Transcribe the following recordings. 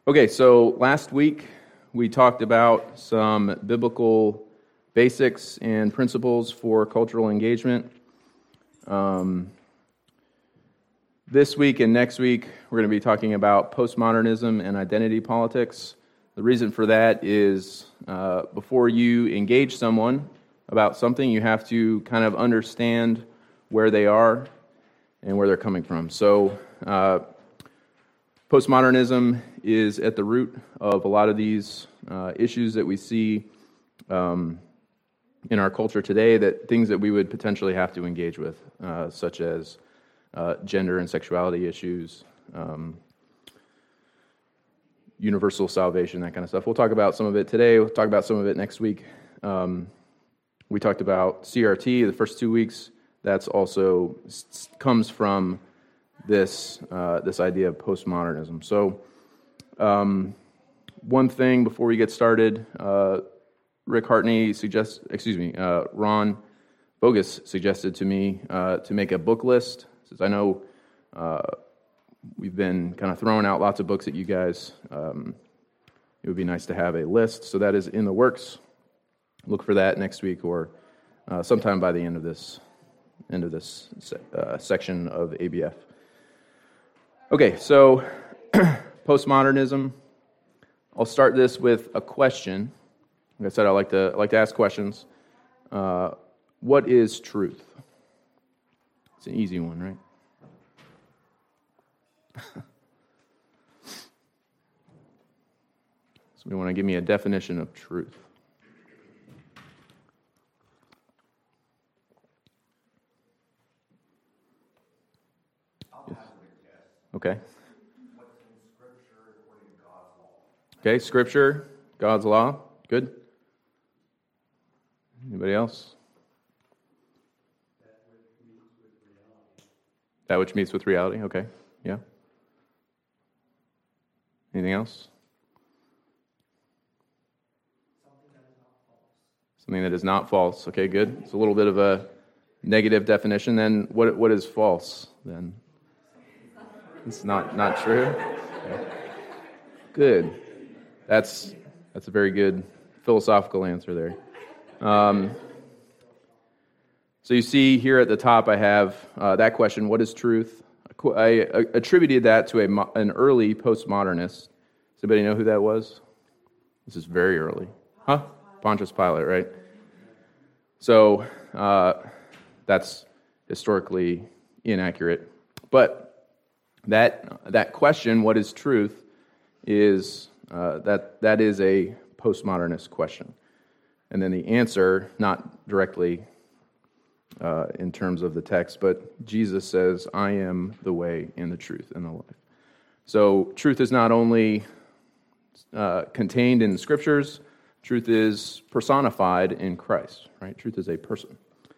Okay, so last week we talked about some biblical basics and principles for cultural engagement. This week and next week we're going to be talking about postmodernism and identity politics. The reason for that is before you engage someone about something, you have to kind of understand where they are and where they're coming from. So postmodernism is at the root of a lot of these issues that we see in our culture today, that things that we would potentially have to engage with, such as gender and sexuality issues, universal salvation, that kind of stuff. We'll talk about some of it today. We'll talk about some of it next week. We talked about CRT the first 2 weeks. That's also comes from this idea of postmodernism. So one thing before we get started, Ron Bogus suggested to me to make a book list, since I know we've been kind of throwing out lots of books at you guys. It would be nice to have a list, so that is in the works. Look for that next week or sometime by the end of this section of ABF. Okay, so postmodernism. I'll start this with a question. Like I said, I like to ask questions. What is truth? It's an easy one, right? Somebody want to give me a definition of truth? Yes. Okay. Okay, Scripture, God's law. Good. Anybody else? That which meets with reality. Okay, yeah. Anything else? Something that is not false. Okay, good. It's a little bit of a negative definition. Then what is false then? It's not true. Okay. Good. That's a very good philosophical answer there. So you see here at the top I have that question, what is truth? I attributed that to an early postmodernist. Does anybody know who that was? This is very early. Huh? Pontius Pilate, right? So that's historically inaccurate. But that question, what is truth, is that is a postmodernist question. And then the answer, not directly in terms of the text, but Jesus says, I am the way and the truth and the life. So truth is not only contained in the Scriptures, truth is personified in Christ, right? Truth is a person.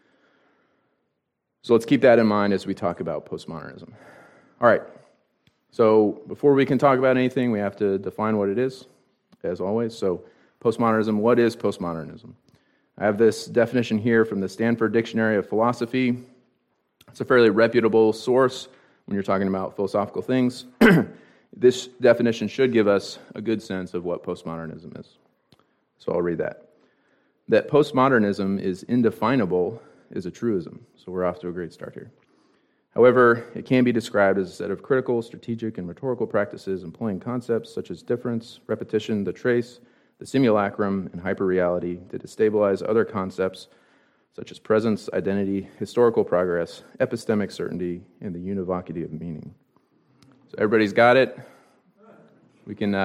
So let's keep that in mind as we talk about postmodernism. All right. So before we can talk about anything, we have to define what it is, as always. So postmodernism, what is postmodernism? I have this definition here from the Stanford Dictionary of Philosophy. It's a fairly reputable source when you're talking about philosophical things. This definition should give us a good sense of what postmodernism is. So I'll read that. That postmodernism is indefinable is a truism. So we're off to a great start here. However, it can be described as a set of critical, strategic, and rhetorical practices employing concepts such as difference, repetition, the trace, the simulacrum, and hyperreality to destabilize other concepts such as presence, identity, historical progress, epistemic certainty, and the univocity of meaning. So everybody's got it? We can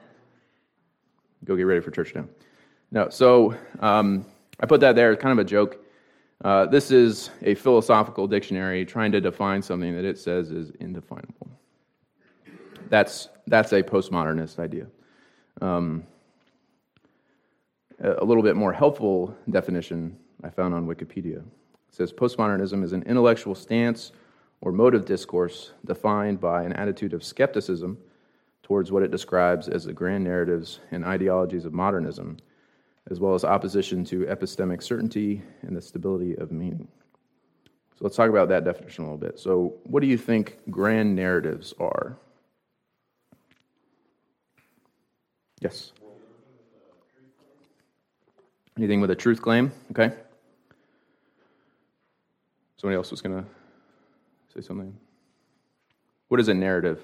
go get ready for church now. No, so I put that there, kind of a joke. This is a philosophical dictionary trying to define something that it says is indefinable. That's a postmodernist idea. A little bit more helpful definition I found on Wikipedia. It says postmodernism is an intellectual stance or mode of discourse defined by an attitude of skepticism towards what it describes as the grand narratives and ideologies of modernism, as well as opposition to epistemic certainty and the stability of meaning. So let's talk about that definition a little bit. So what do you think grand narratives are? Yes. Anything with a truth claim? Okay. Somebody else was going to say something. What is a narrative?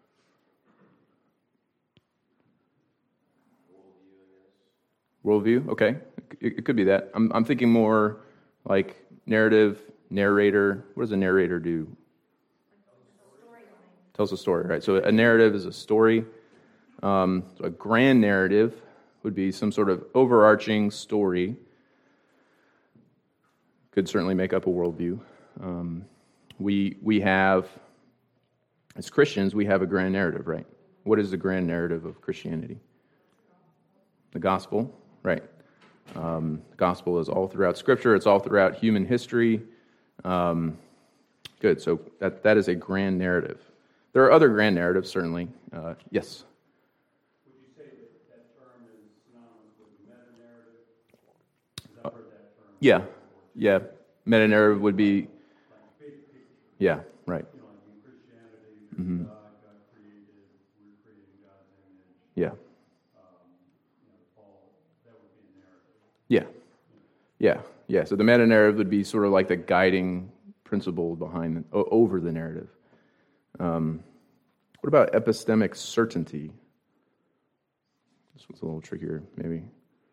Worldview? Okay. It could be that. I'm thinking more like narrative, narrator. What does a narrator do? Tells a story, right? So a narrative is a story. So a grand narrative would be some sort of overarching story. Could certainly make up a worldview. We have, as Christians, we have a grand narrative, right? What is the grand narrative of Christianity? The gospel, right? The gospel is all throughout Scripture. It's all throughout human history. Good. So that is a grand narrative. There are other grand narratives, certainly. Yes. Would you say that term is synonymous with meta-narrative? Because I've heard that term. Yeah. Meta-narrative would be... Yeah, right. You know, like in Christianity, God created, we're creating God's image. Yeah. Paul, that would be a narrative. Yeah. So the meta-narrative would be sort of like the guiding principle behind, over the narrative. What about epistemic certainty? This one's a little trickier, maybe.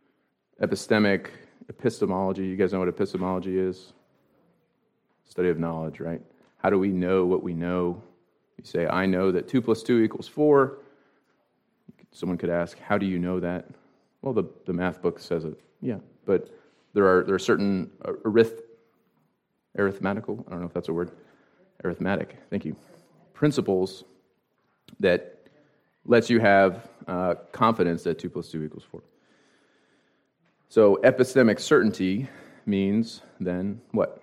Epistemology. You guys know what epistemology is? Study of knowledge, right? How do we know what we know? You say, I know that 2 + 2 = 4. Someone could ask, how do you know that? Well, the math book says it. Yeah, but there are certain arithmetical, I don't know if that's a word, arithmetic, thank you, principles that lets you have confidence that 2 + 2 = 4. So epistemic certainty means then what?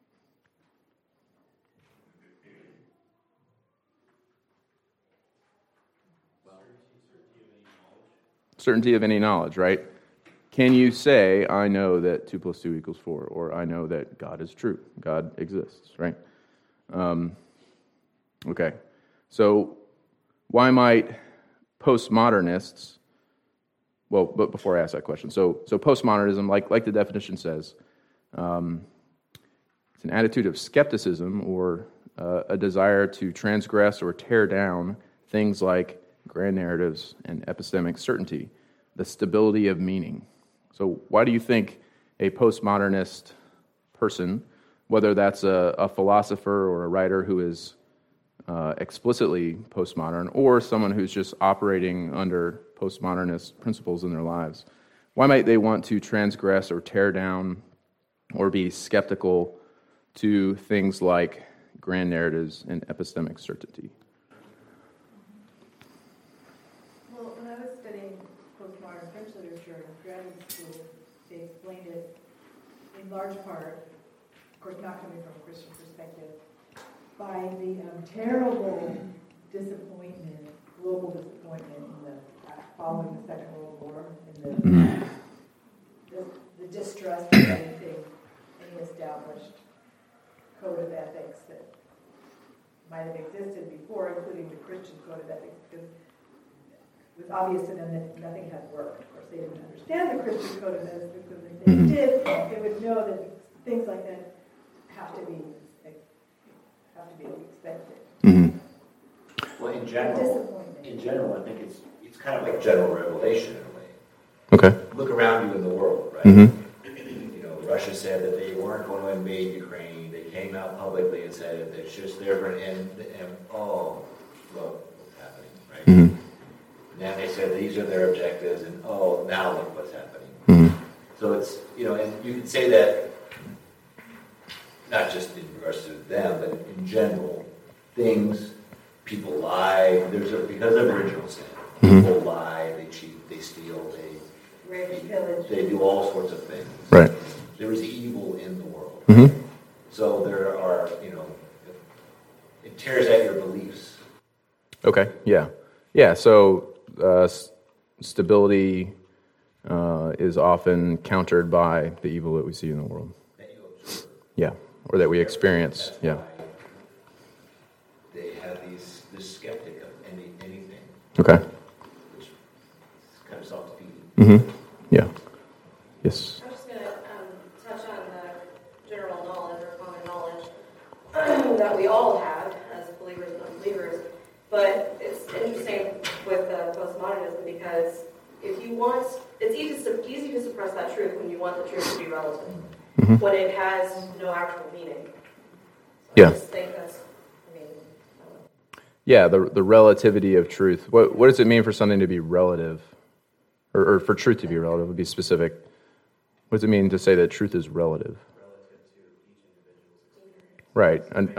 Certainty of any knowledge, right? Can you say, I know that 2 + 2 = 4, or I know that God is true, God exists, right? Okay, so why might postmodernists, well, but before I ask that question, so postmodernism, like the definition says, it's an attitude of skepticism or a desire to transgress or tear down things like grand narratives and epistemic certainty, the stability of meaning. So why do you think a postmodernist person, whether that's a philosopher or a writer who is explicitly postmodern, or someone who's just operating under postmodernist principles in their lives, why might they want to transgress or tear down or be skeptical to things like grand narratives and epistemic certainty? Well, when I was studying postmodern French literature in graduate school, they explained it in large part, of course not coming from a Christian perspective, by the terrible disappointment, global disappointment following the Second World War, and the distrust of anything, any established code of ethics that might have existed before, including the Christian code of ethics, because it was obvious to them that nothing had worked. Of course, they didn't understand the Christian code of ethics, because if they did, they would know that things like that have to be expected. Mm-hmm. Well, in general, I think it's kind of like general revelation in a way. Okay. Look around you in the world, right? Mm-hmm. You know, Russia said that they weren't going to invade Ukraine. They came out publicly and said that it's just there for an end. And look what's happening, right? Mm-hmm. And then they said these are their objectives, and now look what's happening. Mm-hmm. So it's, and you can say that not just in regards to them, but in general, people lie. Because of original sin, people lie, they cheat, they steal, they do all sorts of things. Right. There is evil in the world. Mm-hmm. So there are, it tears at your beliefs. Okay, yeah. So stability is often countered by the evil that we see in the world. That you observe. Yeah, or that we experience. That's Yeah. why they have this skeptic of anything. Okay. Which is Mm-hmm. Yeah. Yes. I'm just going to touch on the general knowledge or common knowledge that we all have as believers and unbelievers. But it's interesting with postmodernism because if you want, it's easy to suppress that truth when you want the truth to be relative, when it has no actual meaning. So Yeah. I just think that's, I mean, I don't know. Yeah, the relativity of truth. What does it mean for something to be relative? Or for truth to be relative would be specific. What does it mean to say that truth is relative? Right.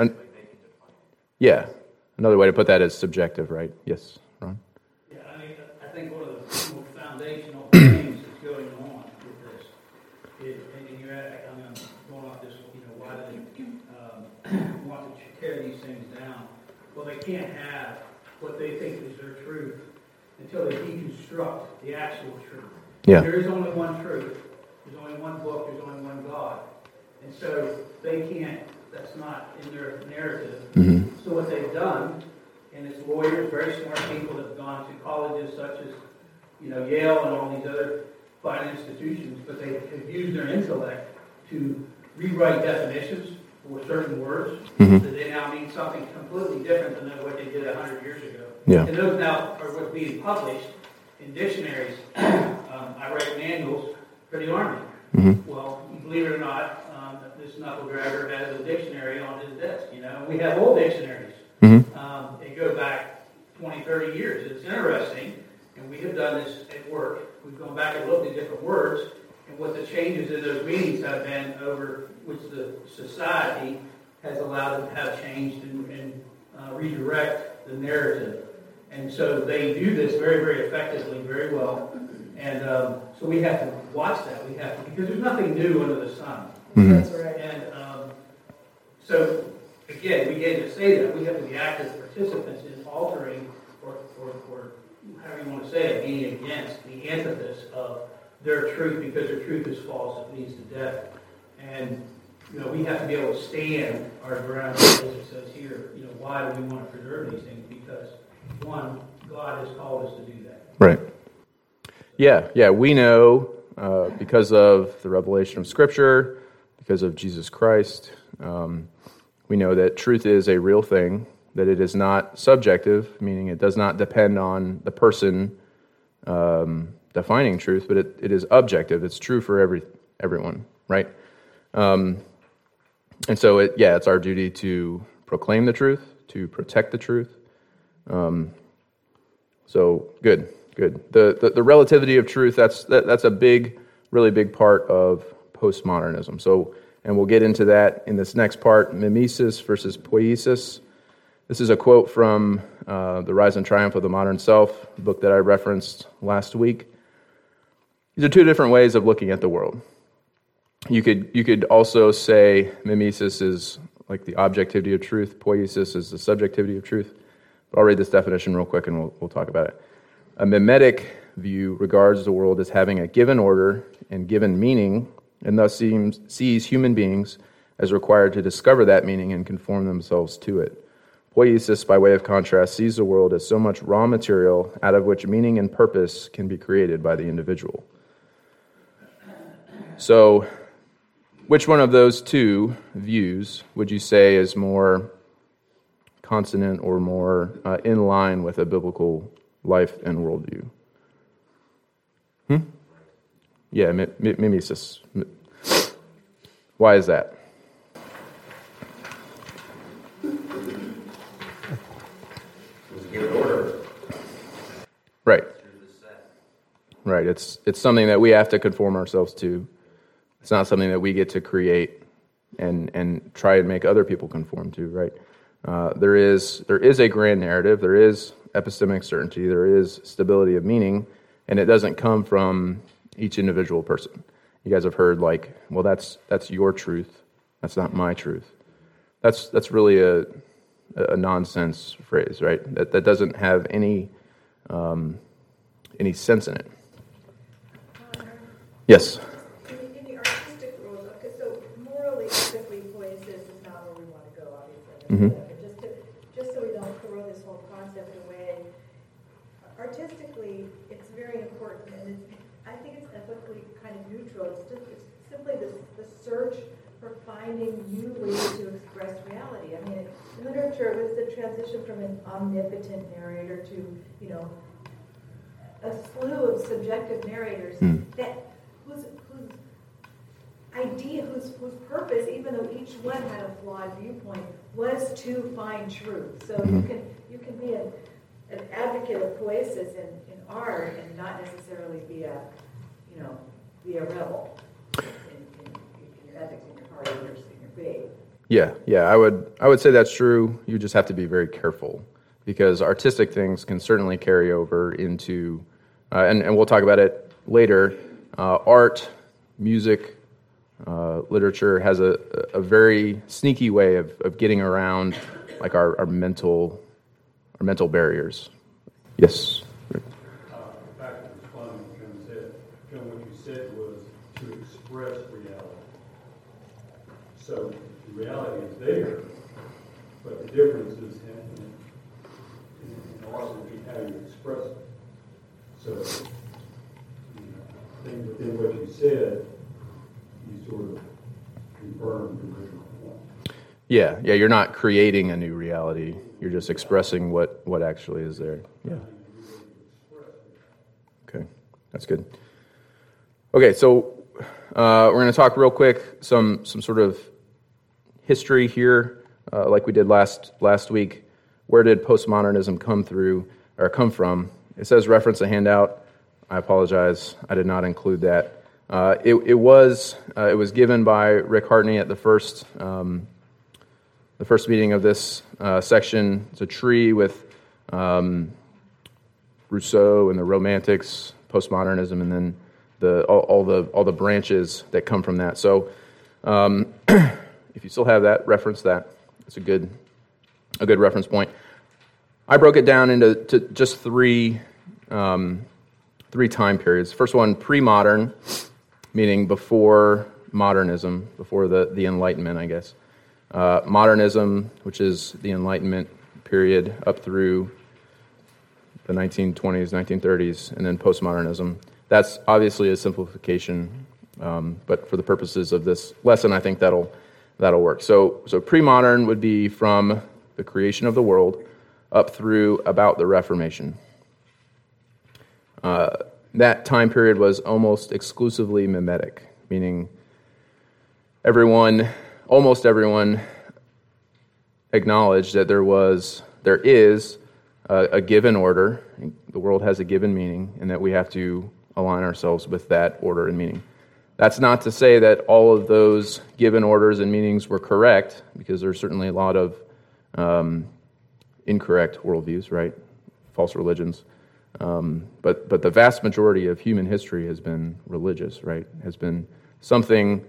Yeah. Another way to put that is subjective, right? Yes, Ron? Yeah, I mean, I think one of the most foundational things that's going on with this is, and you're at, I'm going off this, why do they want to tear these things down? Well, they can't have what they think is their truth until they deconstruct the actual truth. Yeah. There is only one truth. There's only one book. There's only one God. And so they can't, that's not in their narrative. Mm-hmm. So what they've done, and it's lawyers, very smart people that have gone to colleges such as, Yale and all these other fine institutions, but they have used their intellect to rewrite definitions for certain words that they now mean something completely different than what they did 100 years ago. Yeah. And those now are what's being published in dictionaries. I write manuals for the Army. Mm-hmm. Well, believe it or not, this knuckle dragger has a dictionary on his desk. We have old dictionaries. Mm-hmm. They go back 20, 30 years. It's interesting, and we have done this at work. We've gone back and looked at different words and what the changes in those meanings have been over which the society has allowed them to have changed and redirect the narrative. And so they do this very, very effectively, very well. And so we have to watch that. We have to, because there's nothing new under the sun. Mm-hmm. That's right. And so, again, we get to say that. We have to be active participants in altering, or however you want to say it, being against the antithesis of their truth, because their truth is false, it leads to death. And, we have to be able to stand our ground, as it says here. Why do we want to preserve these things? Because, one, God has called us to do that. Right. Yeah, we know because of the revelation of Scripture, because of Jesus Christ, we know that truth is a real thing, that it is not subjective, meaning it does not depend on the person defining truth, but it is objective. It's true for everyone, right? And so, it's our duty to proclaim the truth, to protect the truth. So, good. The relativity of truth, that's a really big part of postmodernism. So, and we'll get into that in this next part, mimesis versus poiesis. This is a quote from The Rise and Triumph of the Modern Self, the book that I referenced last week. These are two different ways of looking at the world. You could also say mimesis is like the objectivity of truth, poiesis is the subjectivity of truth. But I'll read this definition real quick and we'll talk about it. A mimetic view regards the world as having a given order and given meaning, and thus sees human beings as required to discover that meaning and conform themselves to it. Poiesis, by way of contrast, sees the world as so much raw material out of which meaning and purpose can be created by the individual. So, which one of those two views would you say is more consonant or more in line with a biblical life and worldview? Yeah, mimesis. Why is that? Right. Right. It's something that we have to conform ourselves to. It's not something that we get to create and try and make other people conform to, right? There is a grand narrative, there is epistemic certainty, there is stability of meaning, and it doesn't come from each individual person. You guys have heard well, that's your truth, that's not my truth. That's really a nonsense phrase, right? That doesn't have any sense in it. Yes. In the artistic rules, okay, so morally, ethically, poiesis is not where we want to go, obviously. Mm-hmm. But just so we don't throw this whole concept away, artistically, it's very important, and I think it's ethically kind of neutral. It's simply the search for finding new ways to express reality. I mean, in literature, it was the transition from an omnipotent narrator to, a slew of subjective narrators that whose idea, whose purpose, even though each one had a flawed viewpoint, was to find truth. So you can be an advocate of poiesis in art and not necessarily be a rebel in your ethics, in your heart, in your faith. Yeah, I would say that's true. You just have to be very careful because artistic things can certainly carry over into, and we'll talk about it later. Art, music, literature has a very sneaky way of getting around like our mental barriers. Yes. Back to responding to John, what you said was to express reality. So the reality is there, but the difference is in art would be how you express it. So, I think within what you said, you sort of confirmed the original point. Yeah, you're not creating a new reality. You're just expressing what actually is there. Yeah. Okay, that's good. Okay, so we're going to talk real quick some sort of history here, like we did last week. Where did postmodernism come from? It says reference a handout. I apologize, I did not include that. It was given by Rick Hartney at the first meeting of this section. It's a tree with Rousseau and the Romantics, postmodernism, and then all the branches that come from that. So, if you still have that, reference that. It's a good reference point. I broke it down into just three time periods. First one, pre-modern, meaning before modernism, before the Enlightenment, I guess. Modernism, which is the Enlightenment period up through the 1920s, 1930s, and then postmodernism. That's obviously a simplification, but for the purposes of this lesson, I think that'll work. So pre-modern would be from the creation of the world up through about the Reformation. That time period was almost exclusively mimetic, meaning almost everyone acknowledged that there is a given order. The world has a given meaning, and that we have to align ourselves with that order and meaning. That's not to say that all of those given orders and meanings were correct, because there's certainly a lot of incorrect worldviews, right? False religions. But the vast majority of human history has been religious, right? Has been something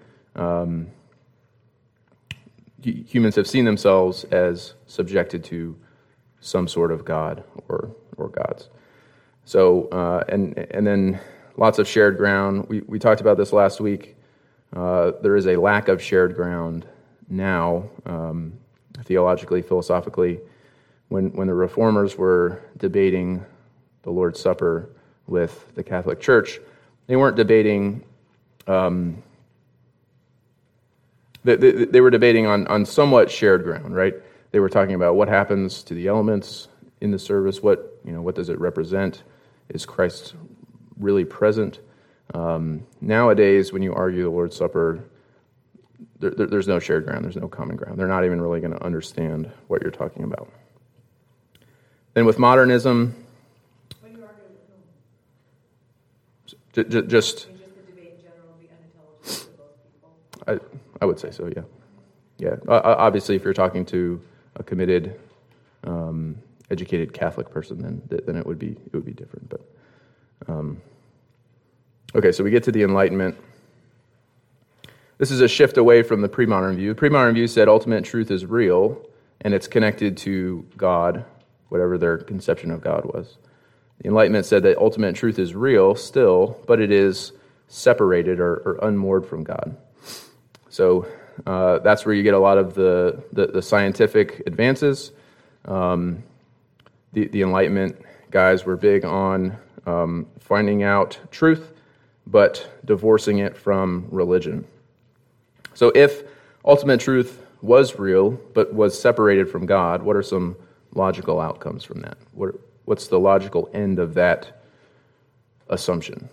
humans have seen themselves as subjected to some sort of God or gods. So and then lots of shared ground. We talked about this last week. There is a lack of shared ground now, theologically, philosophically. When the Reformers were debating the Lord's Supper with the Catholic Church, they weren't debating. They were debating on somewhat shared ground, right? They were talking about what happens to the elements in the service. What does it represent? Is Christ really present? Nowadays, when you argue the Lord's Supper, there's no shared ground. There's no common ground. They're not even really going to understand what you're talking about. Then with modernism, When you argue with whom? just The debate in general will be unintelligible to most people. I would say so, yeah. Obviously, if you're talking to a committed, educated Catholic person, then it would be different. But okay, so we get to the Enlightenment. This is a shift away from the pre-modern view. The pre-modern view said ultimate truth is real, and it's connected to God, whatever their conception of God was. The Enlightenment said that ultimate truth is real still, but it is separated or unmoored from God. So that's where you get a lot of the scientific advances. The Enlightenment guys were big on finding out truth, but divorcing it from religion. So if ultimate truth was real, but was separated from God, what are some logical outcomes from that? What's the logical end of that assumption?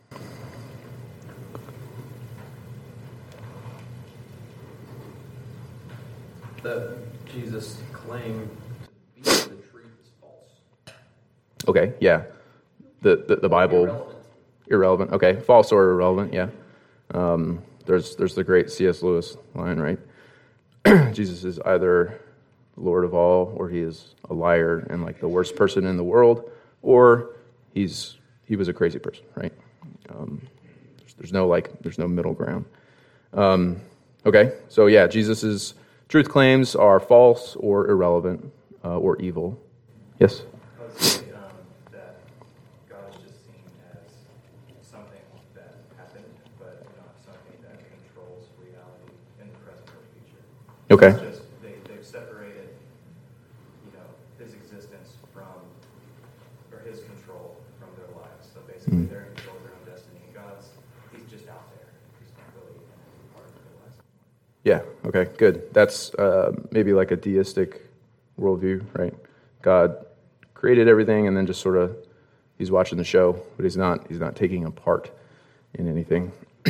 That Jesus' claim to be the truth is false. Okay, yeah. The Bible... Irrelevant. Okay, false or irrelevant, yeah. There's the great C.S. Lewis line, right? Jesus is either Lord of all, or he is a liar and like the worst person in the world, or he was a crazy person, right? There's no middle ground. Okay, so yeah, Jesus's truth claims are false or irrelevant or evil. Yes? I would say that God is just seen as something that happened, but not something that controls reality in the present or future. Okay. It's just they've separated, his existence from, or his control from their lives. So basically, they're in control of their own destiny. He's just out there. He's not really part of their lives. Yeah, okay, good. That's maybe like a deistic worldview, right? God created everything and then just sort of, he's watching the show, but he's not taking a part in anything.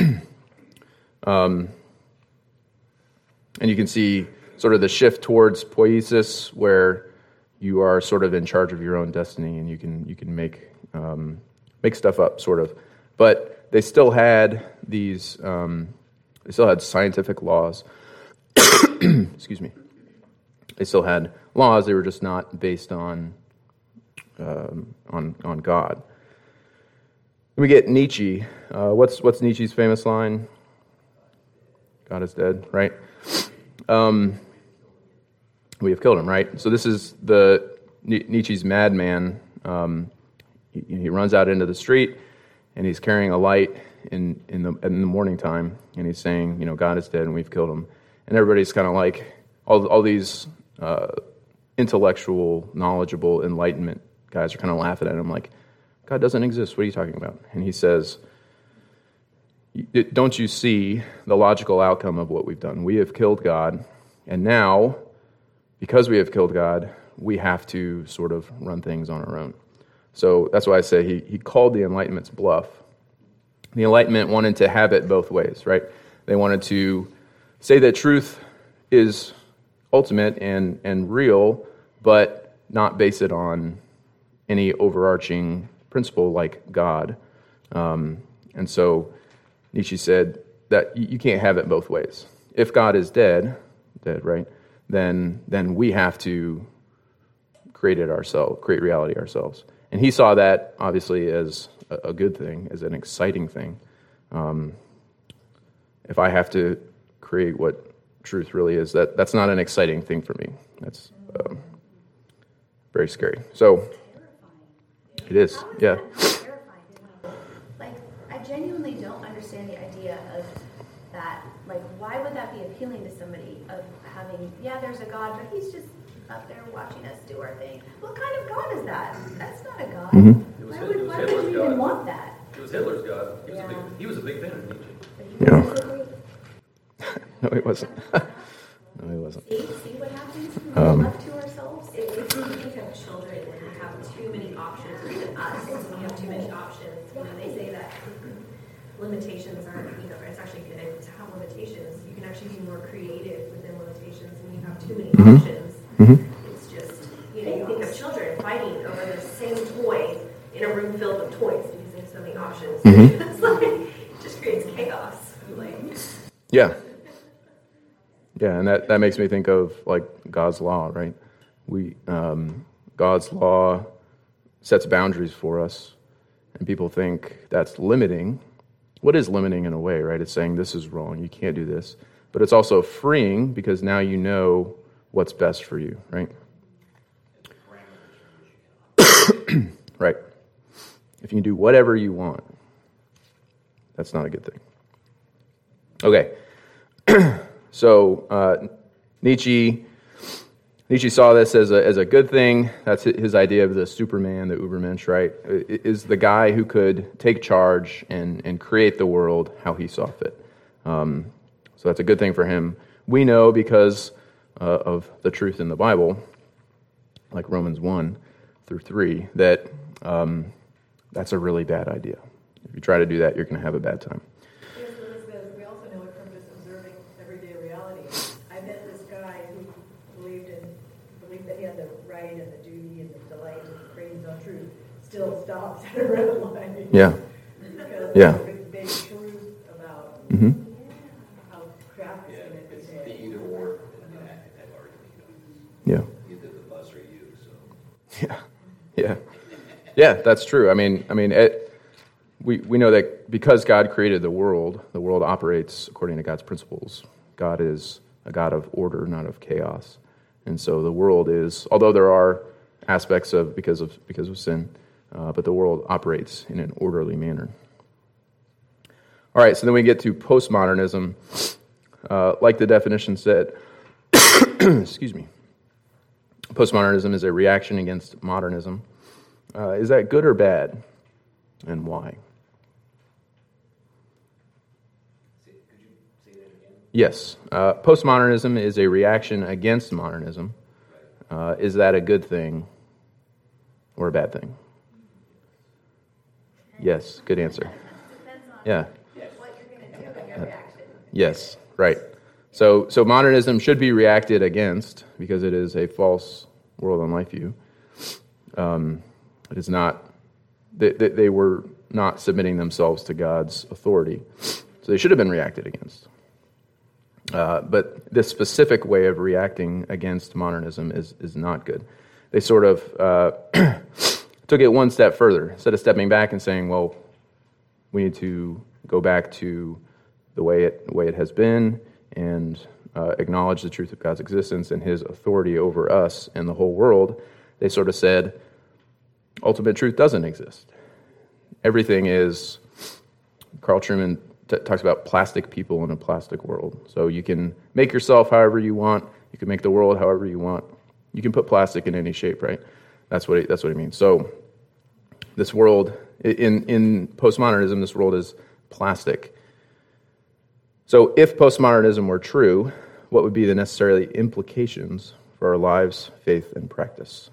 And you can see sort of the shift towards poiesis, where you are sort of in charge of your own destiny and you can make stuff up, sort of. But they still had these... They still had scientific laws. Excuse me. They still had laws. They were just not based on God. Then we get Nietzsche. What's Nietzsche's famous line? God is dead, right? We have killed him, right? So this is Nietzsche's madman. He runs out into the street, and he's carrying a light in the morning time, and he's saying, God is dead and we've killed him. And everybody's kind of like, all these intellectual, knowledgeable, enlightenment guys are kind of laughing at him like, God doesn't exist, what are you talking about? And he says, don't you see the logical outcome of what we've done? We have killed God, and now, because we have killed God, we have to sort of run things on our own. So that's why I say he called the Enlightenment's bluff. The Enlightenment wanted to have it both ways, right? They wanted to say that truth is ultimate and real, but not base it on any overarching principle like God. And so Nietzsche said that you can't have it both ways. If God is dead, right, then we have to create reality ourselves. And he saw that, obviously, as a good thing, as an exciting thing. If I have to create what truth really is, that's not an exciting thing for me. That's very scary. So, it is, yeah. Like, I genuinely don't understand the idea of that. Like, why would that be appealing to somebody of having, there's a God, but he's just up there watching us do our thing. What kind of God is that? That's not a God. Mm-hmm. Why would you even want that? It was Hitler's God. He was a big fan of Nietzsche. No, he wasn't. No, he wasn't. See what happens when we're left to ourselves? It's easy to think of children when you have too many options, or even us, when you have too many options. They say that limitations aren't, it's actually good to have limitations. You can actually be more creative within limitations when you have too many options. Mm-hmm. It's just, you think of children fighting over the same toy in a room filled with toys because they have so many options. Mm-hmm. It's like, it just creates chaos. Yeah. Yeah, and that makes me think of like God's law, right? God's law sets boundaries for us, and people think that's limiting. What is limiting in a way, right? It's saying this is wrong, you can't do this. But it's also freeing because now you know what's best for you, right? Right. If you can do whatever you want, that's not a good thing. Okay. So Nietzsche Nietzsche saw this as a good thing. That's his idea of the Superman, the Übermensch, right? Is the guy who could take charge and create the world how he saw fit. So that's a good thing for him. We know because of the truth in the Bible, like Romans 1-3, that that's a really bad idea. If you try to do that, you're going to have a bad time. Yes, Elizabeth, we also know it from just observing everyday reality. I met this guy who believed that he had the right and the duty and the delight in creating his own truth, still stops at a red line. Yeah. Because Yeah. there's a big truth about Mm-hmm. how craft is Yeah, going to be it's made. the either or in that argument. Yeah. Either the bus or you, so. Yeah, yeah, yeah. That's true. I mean, we know that because God created the world operates according to God's principles. God is a God of order, not of chaos, and so the world is. Although there are aspects of because of sin, but the world operates in an orderly manner. All right. So then we get to postmodernism, like the definition said. Excuse me. Postmodernism is a reaction against modernism. Is that good or bad, and why? Could you say that again? Yes. Postmodernism is a reaction against modernism. Is that a good thing or a bad thing? Yes, good answer. Depends on Yeah. what you're going to do in your reaction. Yes, right. So modernism should be reacted against because it is a false world and life view. It is not. They were not submitting themselves to God's authority, so they should have been reacted against. But this specific way of reacting against modernism is not good. They sort of took it one step further. Instead of stepping back and saying, well, we need to go back to the way it has been and acknowledge the truth of God's existence and his authority over us and the whole world, they sort of said, ultimate truth doesn't exist. Everything is, Carl Trueman talks about plastic people in a plastic world. So you can make yourself however you want. You can make the world however you want. You can put plastic in any shape, right? That's what he means. So this world, in postmodernism, this world is plastic. So if postmodernism were true, what would be the necessary implications for our lives, faith, and practice?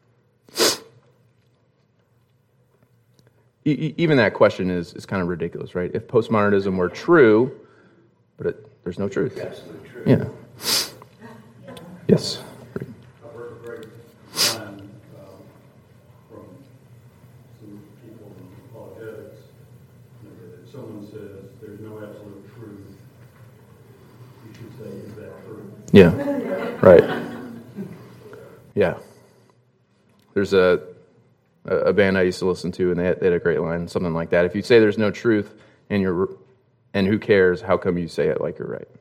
Even that question is kind of ridiculous, right? If postmodernism were true, but there's no truth. Absolutely true. Yeah. Yes. I've heard a great line from some people in apologetics. If someone says there's no absolute truth, you should say, is that true? Yeah. Right. Yeah. There's a band I used to listen to, and they had a great line, something like that. If you say there's no truth, and who cares? How come you say it like you're right?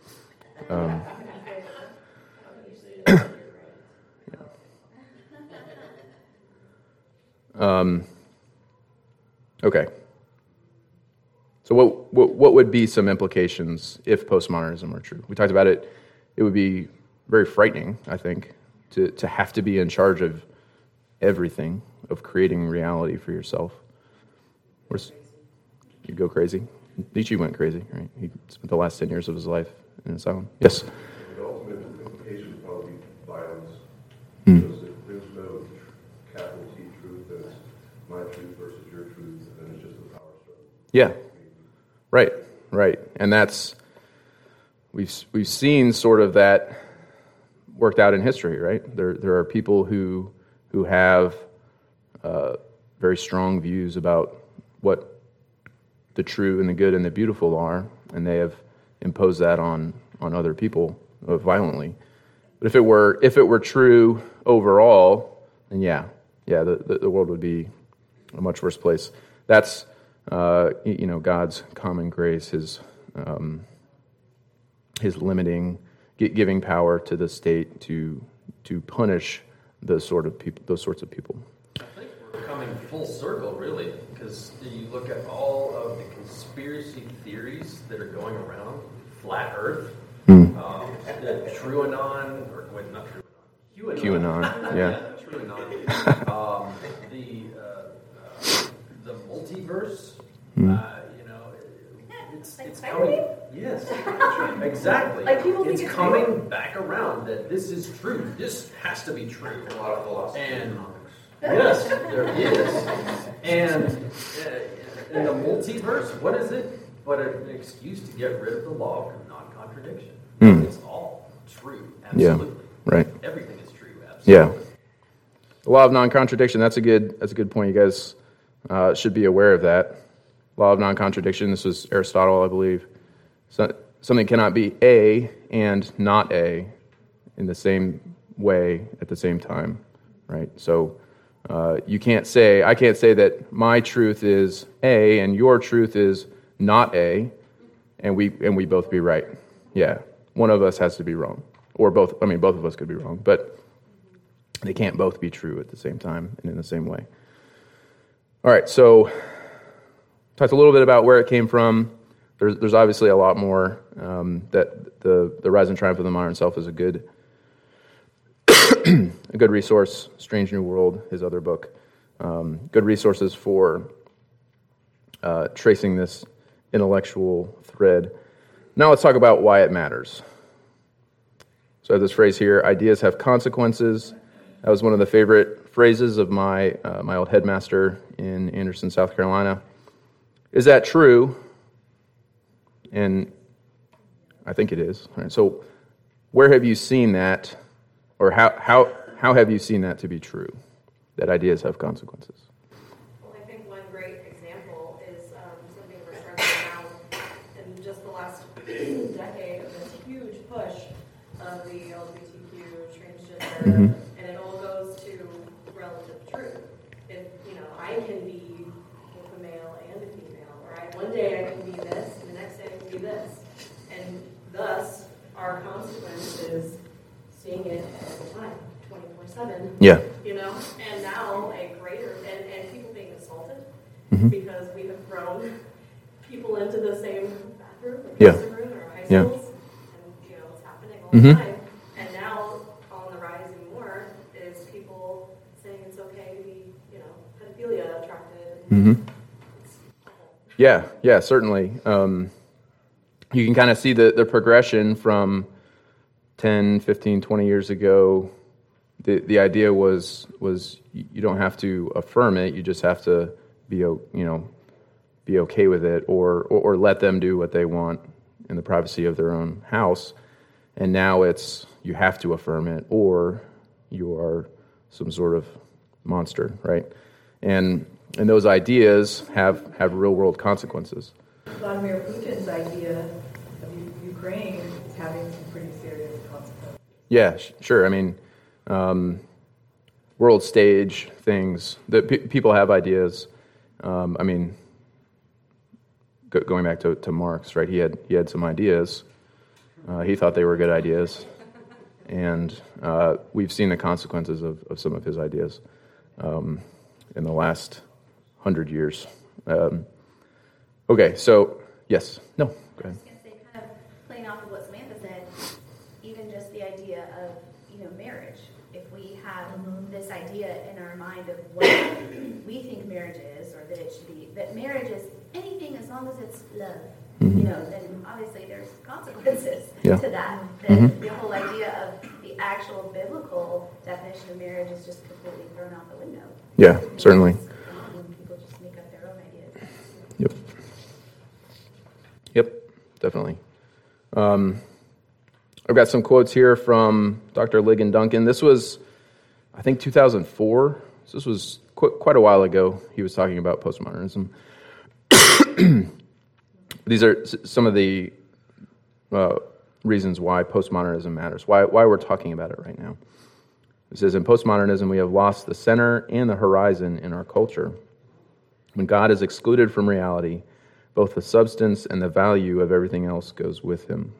Okay. So what would be some implications if postmodernism were true? We talked about it. It would be very frightening, I think, to have to be in charge of everything, of creating reality for yourself. You'd go crazy. Nietzsche went crazy, right? He spent the last 10 years of his life in an asylum. Yes? The ultimate implication would probably be violence. Hmm. Because if there's no capital T truth, then it's my truth versus your truth, and then it's just a power struggle. Yeah. Right. And that's, we've seen sort of that worked out in history, right? There are people who have very strong views about what the true and the good and the beautiful are, and they have imposed that on other people violently. But if it were true overall, then the world would be a much worse place. That's God's common grace, his limiting, giving power to the state to punish those sorts of people. I think we're coming full circle, really, because you look at all of the conspiracy theories that are going around, flat Earth, TrueAnon, or wait, not TrueAnon, QAnon. Yeah. It's really not. The multiverse, it's coming. Yes, exactly. Like people think it's it's coming real. back around that this is true. This has to be true. A lot of philosophy. And yes, there is. And in the multiverse, what is it but an excuse to get rid of the law of non-contradiction? It's all true, absolutely. Yeah, right. Everything is true, absolutely. Yeah. The law of non-contradiction, that's a good point. You guys should be aware of that. Law of non-contradiction, this was Aristotle, I believe. So, something cannot be A and not A in the same way at the same time, right? So I can't say that my truth is A and your truth is not A, and we both be right. Yeah, one of us has to be wrong, or both. I mean, both of us could be wrong, but they can't both be true at the same time and in the same way. All right, so talked a little bit about where it came from. There's obviously a lot more. That the Rise and Triumph of the Modern Self is a good resource. Strange New World, his other book, good resources for tracing this intellectual thread. Now let's talk about why it matters. So I have this phrase here: ideas have consequences. That was one of the favorite phrases of my old headmaster in Anderson, South Carolina. Is that true? And I think it is. All right, so where have you seen that, or how have you seen that to be true, that ideas have consequences? Well, I think one great example is something we're starting now in just the last decade of this huge push of the LGBTQ, transgender, and it all goes to relative truth. If, I can be both a male and a female, or one day I can be this, and the next day I can be this. And thus, our consequence is seeing it all the time, 24/7. Yeah. And now a greater, and people being assaulted because we have thrown people into the same bathroom, or restroom, or high schools, and it's happening all the time. And now, on the rise even more, is people saying it's okay to be, pedophilia attracted. Yeah, certainly. You can kind of see the progression from 10, 15, 20 years ago. The idea was you don't have to affirm it, you just have to be okay with it, or let them do what they want in the privacy of their own house. And now it's you have to affirm it, or you are some sort of monster, right? And those ideas have real world consequences. Vladimir Putin's idea of Ukraine is having some pretty serious consequences. Yeah, sure. I mean, world stage things that people have ideas. I mean, going back to Marx, right? He had some ideas. He thought they were good ideas, and we've seen the consequences of some of his ideas in the last 100 years. Okay, so yes, no, go ahead. I was going to say, kind of playing off of what Samantha said, even just the idea of marriage. If we have this idea in our mind of what we think marriage is, or that it should be, that marriage is anything as long as it's love, then obviously there's consequences to that. The whole idea of the actual biblical definition of marriage is just completely thrown out the window. Yeah, certainly. When people just make up their own ideas. Yep, definitely. I've got some quotes here from Dr. Ligon Duncan. This was, I think, 2004. So this was quite a while ago. He was talking about postmodernism. These are some of the reasons why postmodernism matters, why we're talking about it right now. It says, in postmodernism, we have lost the center and the horizon in our culture. When God is excluded from reality, both the substance and the value of everything else goes with him.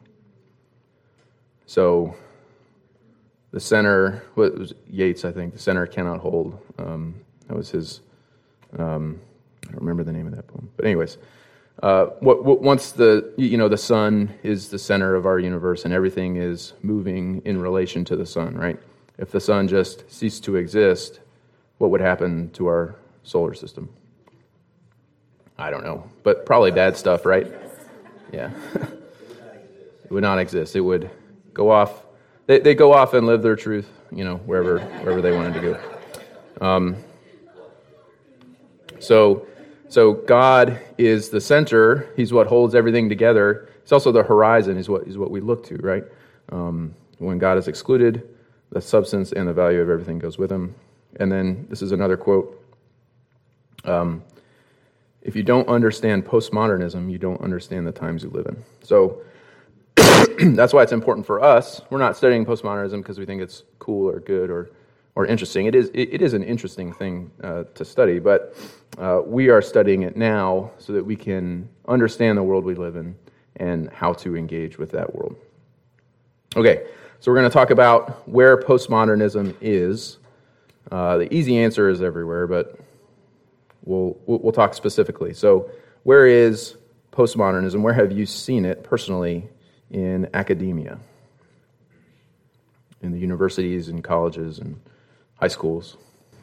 So the center, what was Yeats, I think, the center cannot hold. That was his, I don't remember the name of that poem. But anyways, once the sun is the center of our universe and everything is moving in relation to the sun, right? if the sun just ceased to exist, what would happen to our solar system? I don't know, but probably bad stuff, right? Yeah. It would not exist. It would go off. They go off and live their truth, wherever they wanted to go. So God is the center. He's what holds everything together. He's also the horizon. Is what we look to, right? When God is excluded, the substance and the value of everything goes with him. And then this is another quote. If you don't understand postmodernism, you don't understand the times you live in. So that's why it's important for us. We're not studying postmodernism because we think it's cool or good or interesting. It is an interesting thing to study, but we are studying it now so that we can understand the world we live in and how to engage with that world. Okay, so we're going to talk about where postmodernism is. The easy answer is everywhere, but we'll talk specifically. So where is postmodernism? Where have you seen it personally in academia? In the universities and colleges and high schools?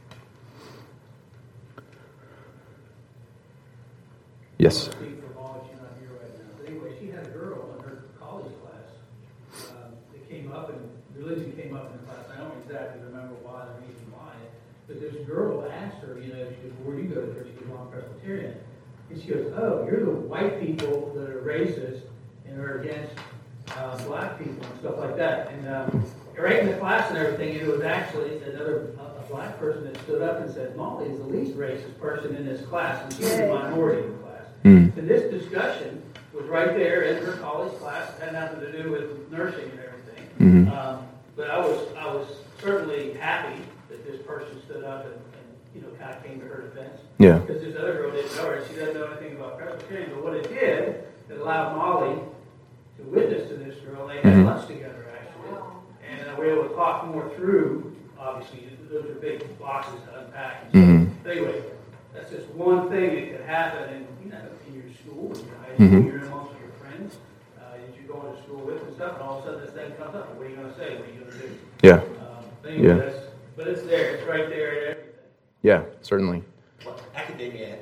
Yes? Speak for Molly, she's not here right now. But anyway, she had a girl in her college class that came up, and religion came up in the class. I don't exactly remember why, the reason why. But this girl asked her, she goes, where do you go to church? She goes, well, I'm Presbyterian. And she goes, oh, you're the white people that are racist and are against black people and stuff like that. And right in the class and everything, it was actually a black person that stood up and said, Molly is the least racist person in this class, and she's the minority in the class. And this discussion was right there in her college class. It had nothing to do with nursing and everything. But I was certainly happy that this person stood up and kind of came to her defense. Yeah. Because this other girl didn't know her, and she doesn't know anything about Presbyterian. But what it did, it allowed Molly to witness to this girl. They had lunch together, actually. And we were able to talk more through, obviously, those are big boxes to unpack. But anyway, that's just one thing that could happen in your school, in your high school, you're amongst your friends, that you're going to school with and stuff, and all of a sudden this thing comes up. What are you going to say? What are you going to do? Yeah. Anyway, but it's there. It's right there at everything. Yeah, certainly. Well, academia,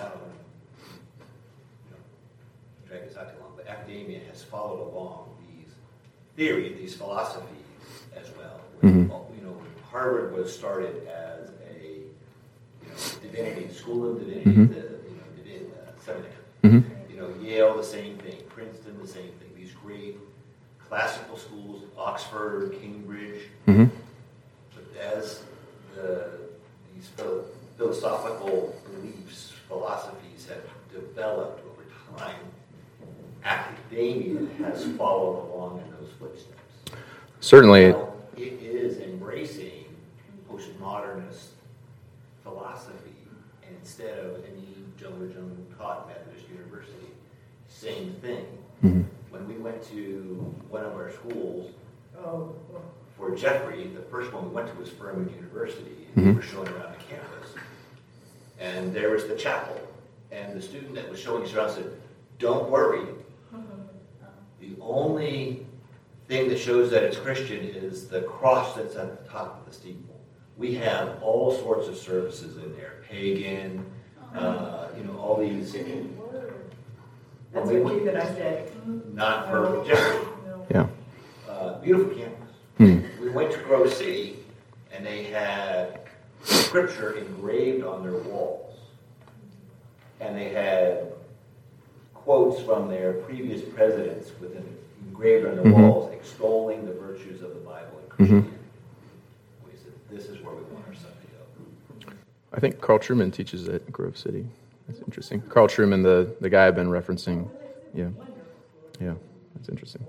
drag this out too long, but academia has followed along these theories, these philosophies as well. Harvard was started as a divinity, school of divinity, seminary. Yale, the same thing. Princeton, the same thing. These great classical schools, Oxford, Cambridge. But as these philosophical beliefs, philosophies have developed over time, academia has followed along in those footsteps. Certainly. Now, it is embracing postmodernist philosophy instead of any Joe taught Methodist University. Same thing. When we went to one of our schools, for Jeffrey, the first one we went to was Furman University, and we were showing around the campus. And there was the chapel, and the student that was showing us around said, don't worry. The only thing that shows that it's Christian is the cross that's at the top of the steeple. We have all sorts of services in there, pagan, all these. That's what you that I said. Not for Jeffrey. Yeah. Beautiful campus. We went to Grove City, and they had scripture engraved on their walls. And they had quotes from their previous presidents engraved on their walls, extolling the virtues of the Bible and Christianity. We said, this is where we want our son to go. I think Carl Trueman teaches at Grove City. That's interesting. Carl Trueman, the guy I've been referencing. Yeah, that's interesting.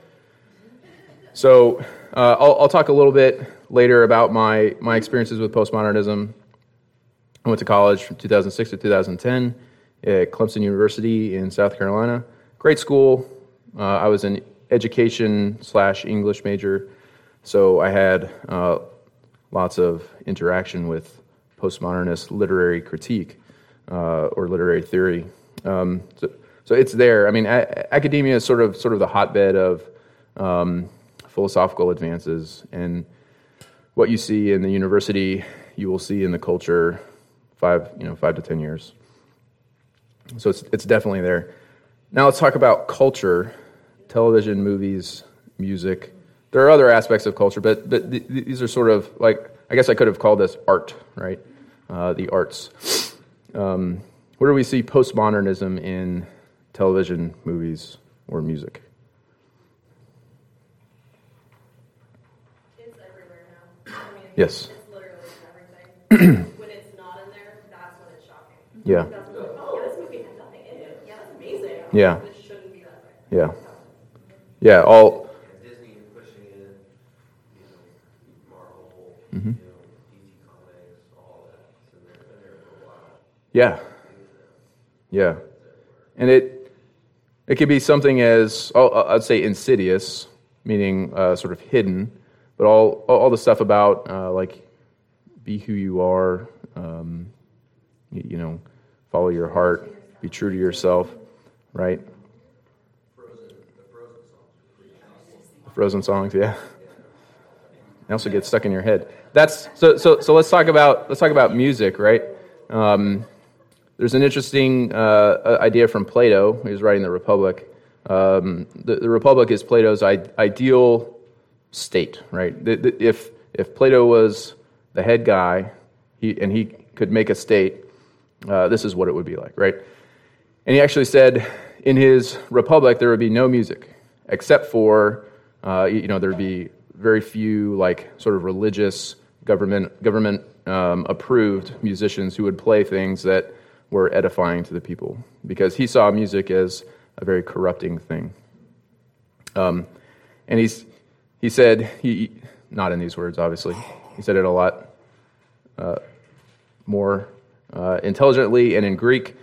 So I'll talk a little bit later about my experiences with postmodernism. I went to college from 2006 to 2010 at Clemson University in South Carolina. Great school. I was an education/English major, so I had lots of interaction with postmodernist literary critique or literary theory. So it's there. I mean, academia is sort of the hotbed of philosophical advances, and what you see in the university, you will see in the culture 5 to 10 years. So it's definitely there. Now let's talk about culture, television, movies, music. There are other aspects of culture, but these are sort of like, I guess I could have called this art, right? The arts. Where do we see postmodernism in television, movies, or music? It's everywhere now. I mean, Yes. it's literally in everything. When it's not in there, that's when it's shocking. Yeah. That's when it's like, oh, this movie had nothing in it. Yeah, that's amazing. Yeah. It shouldn't be that way. Yeah. Yeah, all... Disney pushing in, Marvel, Mhm. DC Comics, all that. So they've been there for a while. Yeah. Yeah. And it could be something as, I'd say insidious, meaning sort of hidden, but all the stuff about like be who you are, follow your heart, be true to yourself, right? The Frozen songs, yeah. They also get stuck in your head. That's so let's talk about music, right? There's an interesting idea from Plato. He was writing the Republic. The Republic is Plato's ideal state, right? If Plato was the head guy, he could make a state, this is what it would be like, right? And he actually said in his Republic there would be no music, except for there would be very few like sort of religious government approved musicians who would play things that were edifying to the people, because he saw music as a very corrupting thing. And he said, not in these words, obviously, he said it a lot more intelligently and in Greek,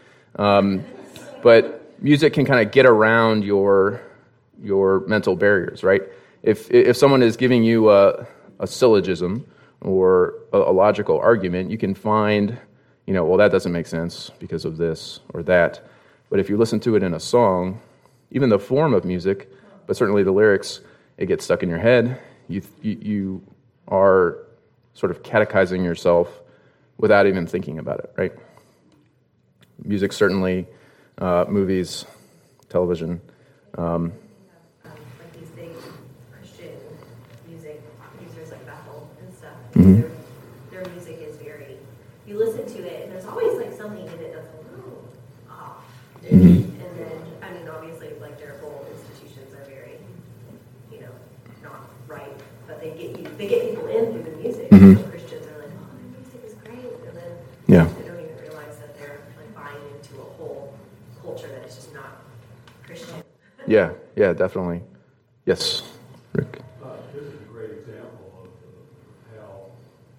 but music can kind of get around your mental barriers, right? If someone is giving you a syllogism or a logical argument, you can find, well, that doesn't make sense because of this or that. But if you listen to it in a song, even the form of music, but certainly the lyrics, it gets stuck in your head. You are sort of catechizing yourself without even thinking about it, right? Music, certainly, movies, television. Like these big Christian music users like Bethel and stuff. Mhm. Their music is very, you listen to it and there's always like something in it that's like, oh, off. Mhm. And then, I mean, obviously, like their whole institutions are very, not right, but they get people in through the music. Mhm. So Christians are like, oh, their music is great, and then Yeah. they don't even realize that they're like buying into a whole culture that is just not Christian. Yeah, definitely. Yes, Rick. This is a great example of how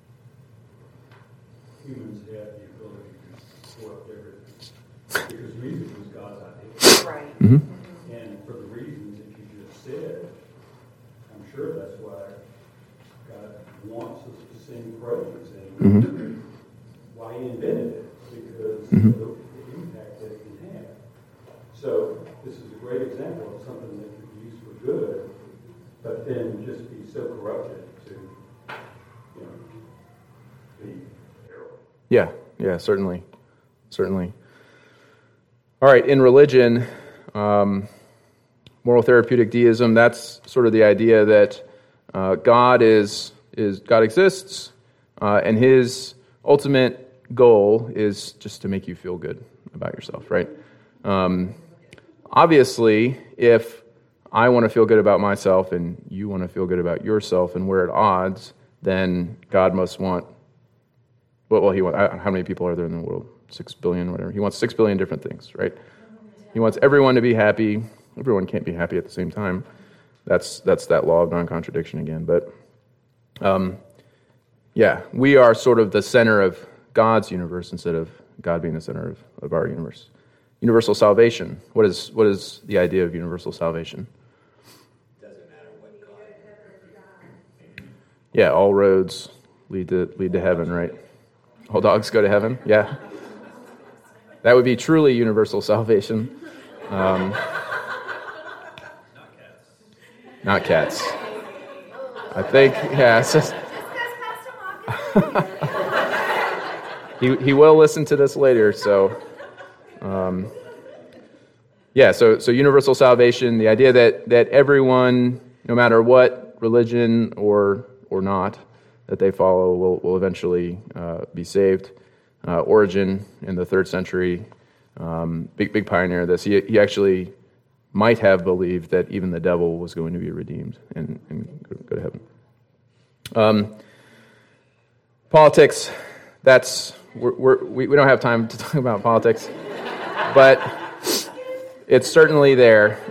humans have the ability to corrupt everything. Because music was God's idea. Right. Mm-hmm. And for the reasons that you just said, I'm sure that's why God wants us to sing praise and Mhm. why he invented it, because Mhm. of the impact that it can have. So this is a great example of something that could be used for good, but then just be so corrupted to, be terrible. Yeah, certainly. All right, in religion, moral therapeutic deism, that's sort of the idea that God exists, and his ultimate goal is just to make you feel good about yourself, right? Obviously, if I want to feel good about myself and you want to feel good about yourself and we're at odds, then God must want, how many people are there in the world? 6 billion, whatever. He wants 6 billion different things, right? He wants everyone to be happy. Everyone can't be happy at the same time. That's that law of non-contradiction again. But we are sort of the center of God's universe instead of God being the center of our universe. Universal salvation. What is the idea of universal salvation? Doesn't matter what God. Yeah, all roads lead to heaven, right? All dogs go to heaven. Yeah, that would be truly universal salvation. Not cats. I think, yeah. He will listen to this later, so... So universal salvation, the idea that everyone, no matter what religion or not that they follow, will eventually be saved. Origen in the 3rd century, big pioneer of this. He actually might have believed that even the devil was going to be redeemed and go to heaven. Politics, we don't have time to talk about politics, but it's certainly there.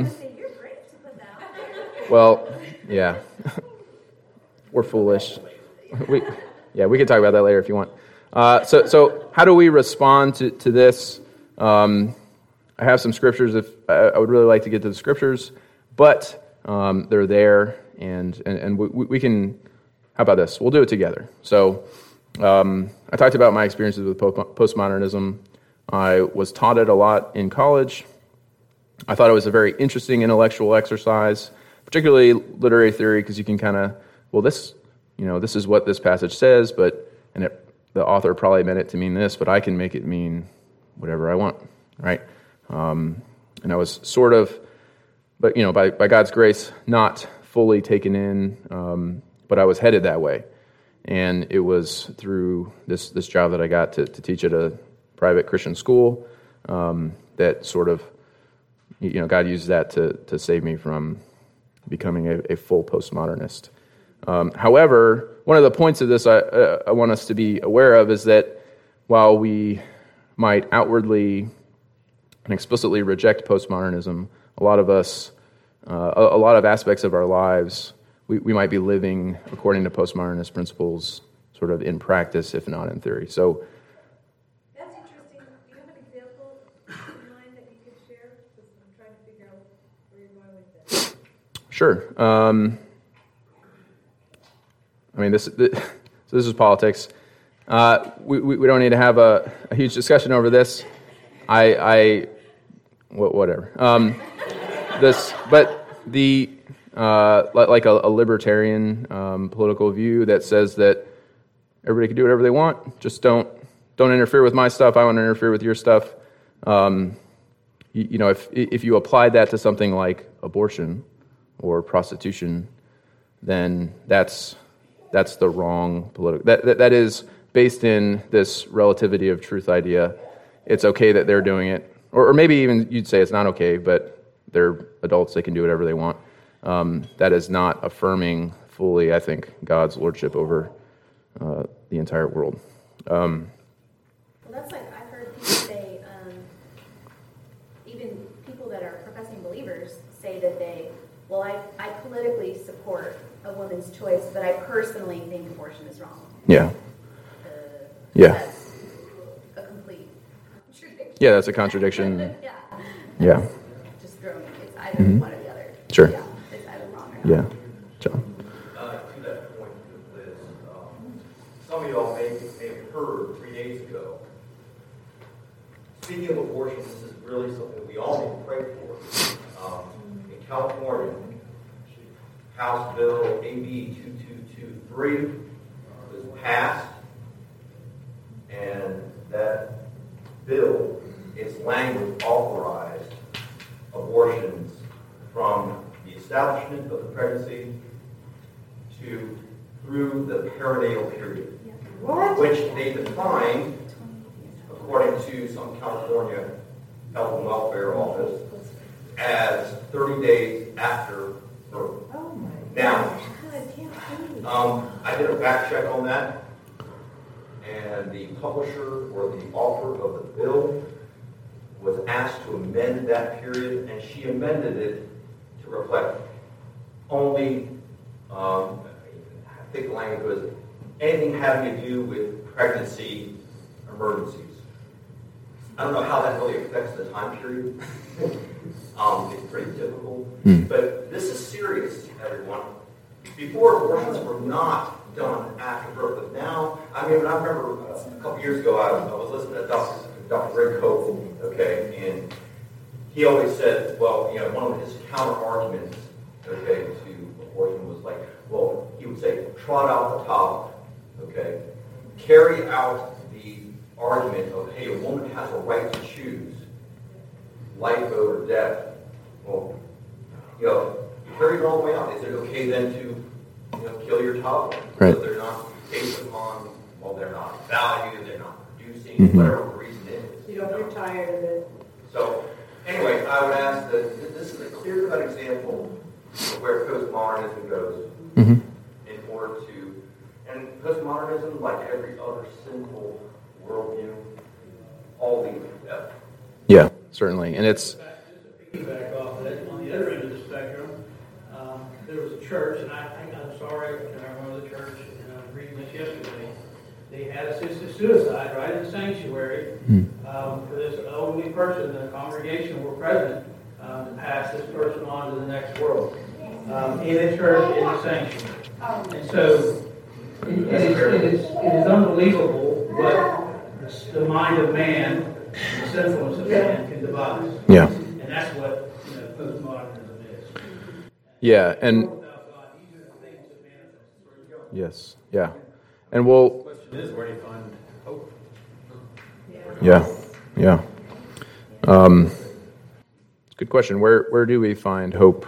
Well, yeah, we're foolish. We can talk about that later if you want. So how do we respond to this? I have some scriptures. If I would really like to get to the scriptures, but they're there, and we can. How about this? We'll do it together. So I talked about my experiences with postmodernism. I was taught it a lot in college. I thought it was a very interesting intellectual exercise, particularly literary theory, because you can kind of, this is what this passage says, the author probably meant it to mean this, but I can make it mean whatever I want, right? And I was sort of, but by God's grace, not fully taken in, but I was headed that way. And it was through this job that I got to teach at a private Christian school that sort of, God used that to save me from becoming a full postmodernist. However, one of the points of this I want us to be aware of is that while we might outwardly and explicitly reject postmodernism, a lot of us, a lot of aspects of our lives, we might be living according to postmodernist principles, sort of in practice, if not in theory. So that's interesting. Do you have an example in mind that you could share? Because I'm trying to figure out where you're going with this. Sure. This is politics. We don't need to have a huge discussion over this. Whatever. Like a libertarian political view that says that everybody can do whatever they want. Just don't interfere with my stuff. I want to interfere with your stuff. If you applied that to something like abortion or prostitution, then that's the wrong political. That is based in this relativity of truth idea. It's okay that they're doing it, or maybe even you'd say it's not okay, but they're adults; they can do whatever they want. That is not affirming fully, I think, God's lordship over the entire world. Well, that's like I've heard people say, even people that are professing believers say that I politically support a woman's choice, but I personally think abortion is wrong. Yeah. That's a complete contradiction. Yeah, that's a contradiction. Yeah. Just throwing it. It's either one or the other. Sure. Yeah, it's either wrong or not. Yeah. John. To that point, Liz, some of y'all may have heard 3 days ago. Speaking of abortion, this is really something we all need to pray for. In California, House Bill AB 2223 was passed, and that bill, its language authorized abortions from the establishment of the pregnancy through the perinatal period, which they defined, according to some California Health and Welfare Office, as 30 days after birth. Now, I did a fact check on that, and the publisher or the author of the bill was asked to amend that period, and she amended it to reflect only, I think the language was, anything having to do with pregnancy emergencies. I don't know how that really affects the time period. It's pretty typical. But this is serious, everyone. Before, abortions were not done after birth, but now, I remember a couple years ago, I was listening to Dr. Rick Cole, okay, and he always said, well, one of his counter-arguments, okay, to abortion was like, well, he would say, trot out the top okay, carry out the argument of, hey, a woman has a right to choose life over death. Well, carry it all the way out. Is it okay then to, kill your toddler? Right. So they're not based upon, they're not valued, they're not producing, whatever the reason is. You don't get tired of it. So, anyway, I would ask that this is a clear-cut example of where postmodernism goes in order to, and postmodernism, like every other sinful worldview, all lead to death. Yeah, certainly. And it's... Just to piggyback off that, on the other end of the spectrum, there was a church, and I'm sorry, I remember the church, and I was reading this yesterday. They had assisted suicide right in the sanctuary for this elderly person. The congregation were present to pass this person on to the next world in a church in the sanctuary. And so it is unbelievable what the mind of man, the sinfulness of man, can devise. Yeah. And that's what postmodernism is. Yeah, and... Yes, yeah. And we'll... The question is, where do you find hope? Yeah. It's a good question. Where do we find hope?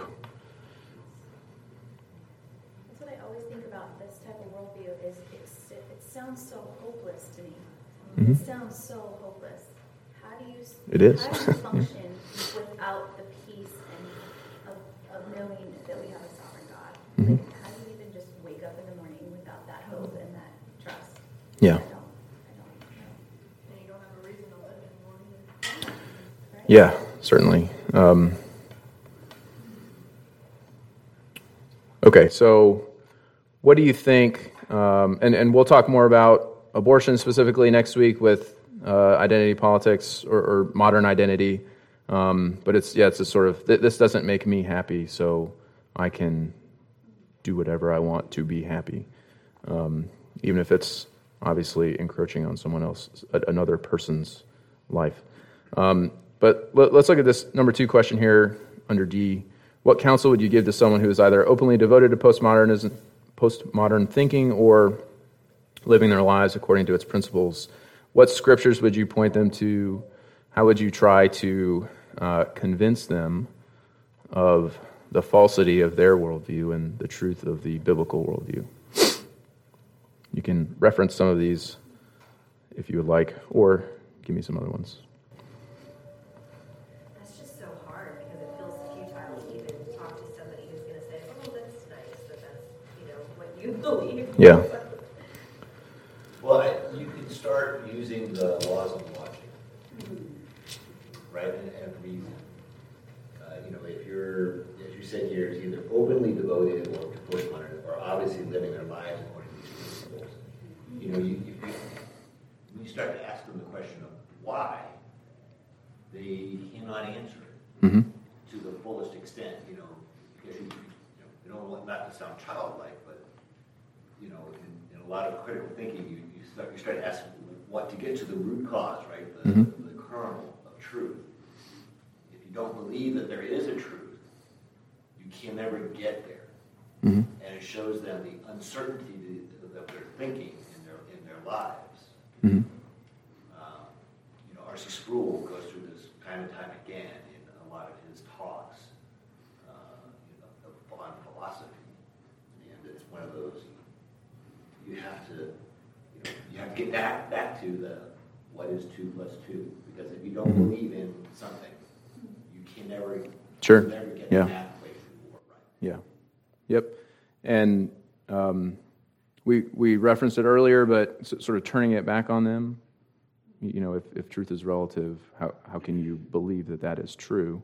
That's what I always think about this type of worldview is it sounds so hopeless to me. It sounds so hopeless. How do you It is. How do you function without the peace and of knowing that we have a sovereign God? Like, how do you even just wake up in the morning without that hope and that trust? Yeah. I don't know. And you don't have a reason to live anymore. Right? Yeah, certainly. Okay, so what do you think, and we'll talk more about abortion specifically next week with identity politics or modern identity, but it's a sort of, this doesn't make me happy, so I can do whatever I want to be happy, even if it's obviously encroaching on someone else, another person's life. But let's look at this number 2 question here under D. What counsel would you give to someone who is either openly devoted to postmodern thinking or living their lives according to its principles? What scriptures would you point them to? How would you try to convince them of the falsity of their worldview and the truth of the biblical worldview? You can reference some of these if you would like, or give me some other ones. That's just so hard because it feels futile to even talk to somebody who's going to say, "Oh, that's nice, but that's what you believe." Yeah. Well, you can start using the laws of logic, right, and reason. If you're, as you said here, is either openly devoted or to postmodern, or obviously living their lives according to these principles. When you start to ask them the question of why, they cannot answer it to the fullest extent. Because you don't want not to sound childlike, but in a lot of critical thinking, you start to ask what to get to the root cause, right? The kernel of truth. If you don't believe that there is a truth, you can never get there. And it shows them the uncertainty that they're thinking in their lives. R.C. Sproul goes through this time and time again in a lot of his talks on philosophy, and it's one of those you have to get back to the what is 2 + 2, because if you don't believe in something, you can never get that place before, right? Yeah. Yep. And we referenced it earlier, but sort of turning it back on them. If truth is relative, how can you believe that is true?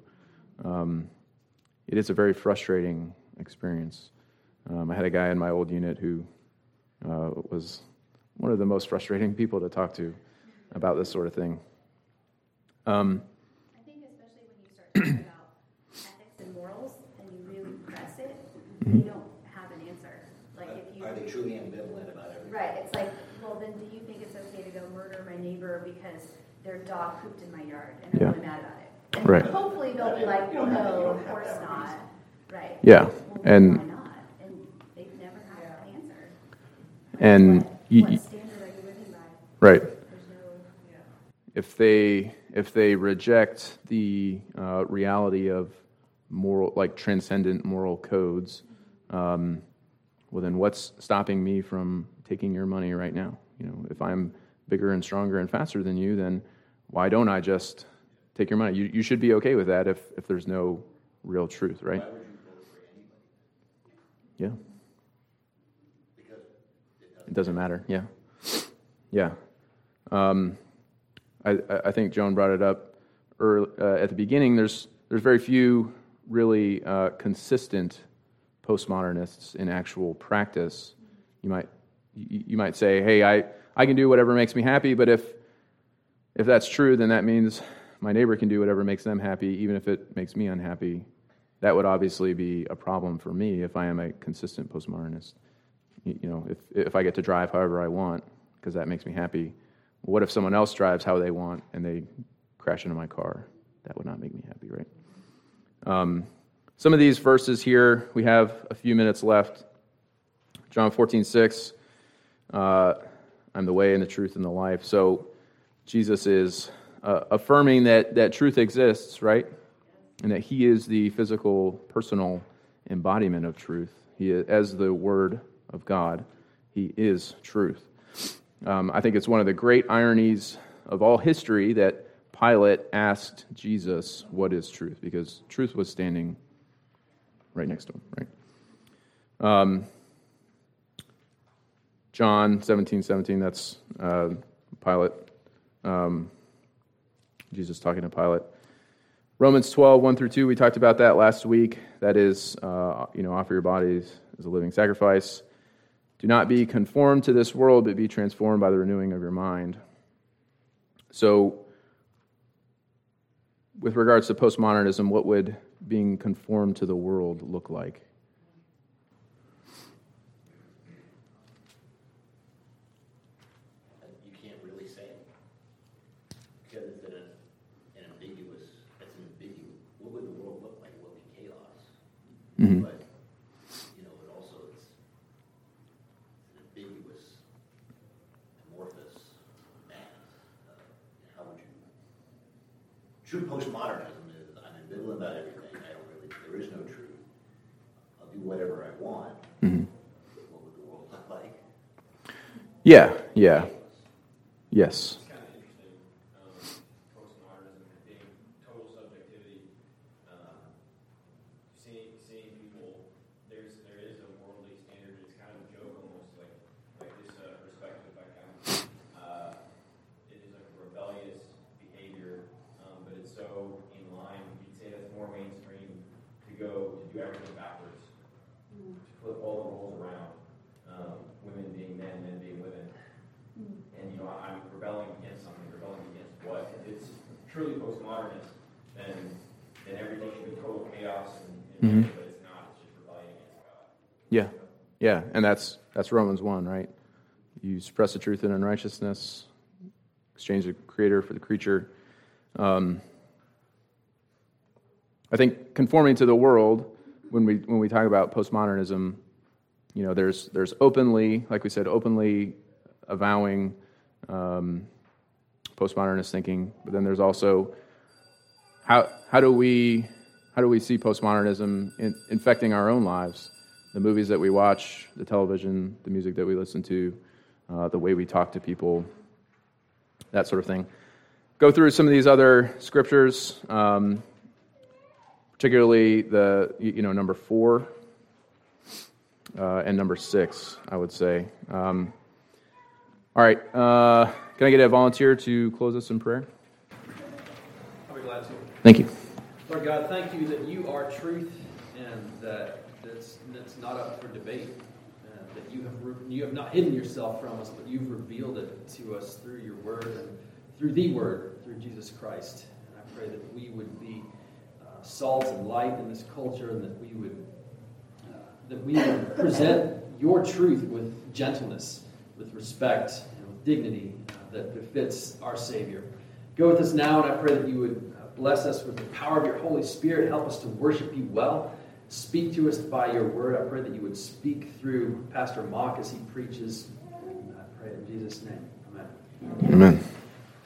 It is a very frustrating experience. I had a guy in my old unit who was one of the most frustrating people to talk to about this sort of thing. I think especially when you start talking about ethics and morals and you really press it, they don't have an answer. Like if you are they truly ambivalent about everything? Right. It's like, well, then do you think it's okay to go murder my neighbor because their dog pooped in my yard and I'm really mad about it? And right. Hopefully they'll be like, well, no, of course not. Right. Yeah. Well, and why not? And they've never had an answer. And What standard are you living by? Right. There's no. If they reject the reality of moral, like transcendent moral codes, well, then what's stopping me from taking your money right now? If I'm bigger and stronger and faster than you, then why don't I just take your money? You should be okay with that if there's no real truth, right? Why would you vote for anybody? Yeah. Because It doesn't matter. Yeah. Yeah. I think Joan brought it up at the beginning. There's very few really consistent postmodernists in actual practice. You might say, hey, I can do whatever makes me happy, but if that's true, then that means my neighbor can do whatever makes them happy, even if it makes me unhappy. That would obviously be a problem for me if I am a consistent postmodernist. If I get to drive however I want because that makes me happy, what if someone else drives how they want and they crash into my car? That would not make me happy, right? Some of these verses here, we have a few minutes left. John 14:6, I'm the way and the truth and the life. So Jesus is affirming that truth exists, right? And that he is the physical, personal embodiment of truth. He is, as the Word of God, he is truth. I think it's one of the great ironies of all history that Pilate asked Jesus, what is truth? Because truth was standing right next to him, right? John 17:17, that's Pilate. Jesus talking to Pilate. Romans 12:1-2, we talked about that last week. That is, offer your bodies as a living sacrifice. Do not be conformed to this world, but be transformed by the renewing of your mind. So, with regards to postmodernism, what would being conformed to the world look like? You can't really say it. Because it's an ambiguous, what would the world look like? It would be chaos. Mm-hmm. But, but also it's an ambiguous, amorphous mass. How would you... True postmodernism is, I'm ambivalent about everything. There is no truth. I'll do whatever I want. Mm-hmm. What would the world look like? Yeah. Yes. It's kind of interesting, postmodernism being total subjectivity, seeing people, there is a worldly standard. It's kind of a joke almost, like this perspective I have. It is like a rebellious behavior, but it's so in line. You'd say that's more mainstream to do everything backwards, to flip all the roles around, women being men, men being women. And, I'm rebelling against something. Rebelling against what? If it's truly postmodernist, then everything should be total chaos, and but it's not. It's just rebellion against God. Yeah, and that's Romans 1, right? You suppress the truth in unrighteousness, exchange the creator for the creature. I think conforming to the world, when we talk about postmodernism, there's openly, like we said, openly avowing postmodernist thinking, but then there's also how do we see postmodernism infecting our own lives, the movies that we watch, the television, the music that we listen to, the way we talk to people, that sort of thing. Go through some of these other scriptures, particularly the number 4 and number 6, I would say. All right, can I get a volunteer to close us in prayer? I'll be glad to. Thank you. Lord God, thank you that you are truth and that it's not up for debate. That you have not hidden yourself from us, but you've revealed it to us through your word and through the word, through Jesus Christ. And I pray that we would be salt and light in this culture, and that we would present your truth with gentleness, with respect, and with dignity that befits our Savior. Go with us now, and I pray that you would bless us with the power of your Holy Spirit. Help us to worship you well. Speak to us by your word. I pray that you would speak through Pastor Mock as he preaches. And I pray Jesus' name, amen. Amen.